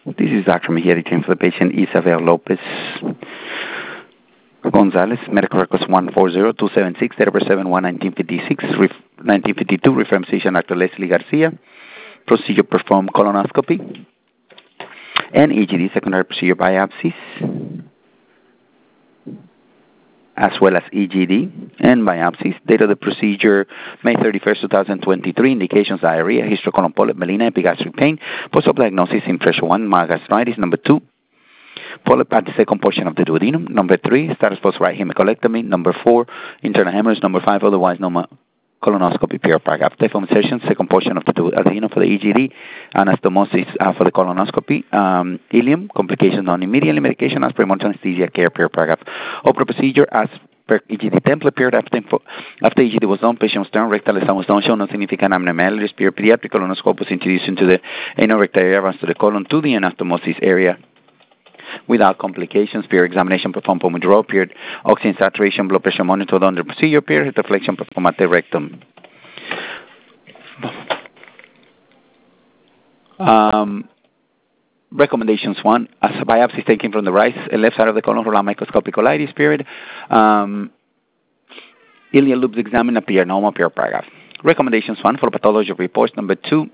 This is Dr. Mejia, team for the patient Isabel Lopez Gonzalez, medical records 140276, date of birth 7/1/1952, reference physician Dr. Leslie Garcia, procedure performed colonoscopy, and EGD, secondary procedure biopsies, as well as EGD and biopsies. Date of the procedure, May 31st, 2023. Indications, diarrhea, histocolon polyp, melena, epigastric pain. Post-op diagnosis, impression 1, mild gastritis. Number 2, polyp at the second portion of the duodenum. Number 3, status post right hemicolectomy. Number 4, internal hemorrhage. Number 5, otherwise known colonoscopy period paragraph. Type of insertion, second portion of the duodenum for the EGD. Anastomosis for the colonoscopy. Ileum, complications non immediately. Medication as per anesthesia care period paragraph. Opera procedure as per EGD template period. After EGD was done, patient was turned rectal, exam was done, show no significant abnormalities. Period. Pediatric colonoscope was introduced into the anorectal area, runs to the colon, to the anastomosis area without complications. Period. Examination performed upon withdrawal. Period. Oxygen saturation, blood pressure monitored under procedure. Period. Reflection performed at the rectum. Recommendations 1, as a biopsy is taken from the right left side of the colon for microscopic colitis. Period. Ileal loops examined appear normal. Period. Paragraph. Recommendations 1 for pathology reports. Number 2,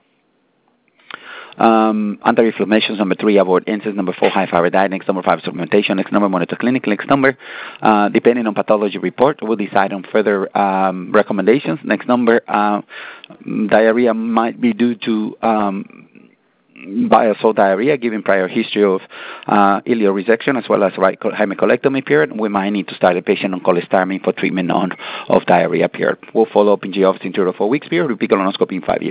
anti-inflammations. Number 3, avoid NSAIDs. Number 4, high fiber diet. Next number 5, supplementation. Next number, monitor clinic. Next number, depending on pathology report, we'll decide on further recommendations. Next number, diarrhea might be due to biosol diarrhea, given prior history of ileal resection as well as right hemicolectomy. Period. We might need to start a patient on cholestyramine for treatment of diarrhea. Period. We'll follow up in G office in 3 to 4 weeks. Period. Repeat colonoscopy in 5 years.